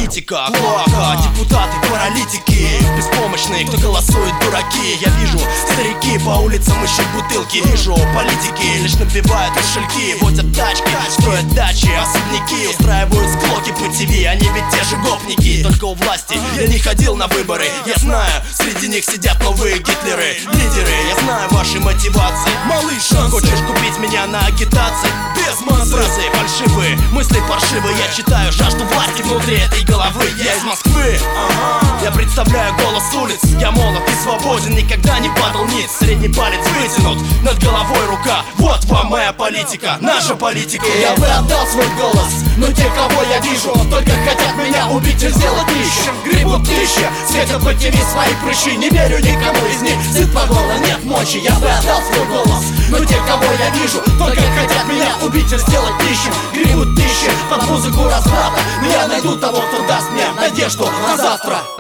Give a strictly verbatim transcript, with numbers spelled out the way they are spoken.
политика плохо, депутаты паралитики, беспомощные, кто голосует дураки. Я вижу, старики по улицам ищут бутылки. Вижу, политики лишь набивают кошельки, водят тачки, строят дачи, особняки, устраивают склоки по ТВ. Они ведь те же гопники, только у власти. Я не ходил на выборы, я знаю, среди них сидят новые Гитлеры, лидеры. Я знаю ваши мотивации, малыш, хочешь купить меня на агитации? Без фразы фальшивые, мысли паршивые. Я читаю жажду власти внутри этой головы. Я из Москвы, я представляю голос улиц. Я молод и свободен, никогда не падал ниц. Средний палец вытянут, над головой рука. Вот вам моя политика, наша политика. Я бы отдал свой голос, но те, кого я вижу, только хотят меня убить и сделать нищим. Гребут тысячи, светят по ТВ свои прыщи. Не верю никому из них, сыт по горло, нет мочи. Я бы отдал свой голос, но те, кого я вижу, только хотят меня убить и сделать нищим. Гребут тысячи под музыку разврата, но я найду того, кто даст мне надежду на завтра.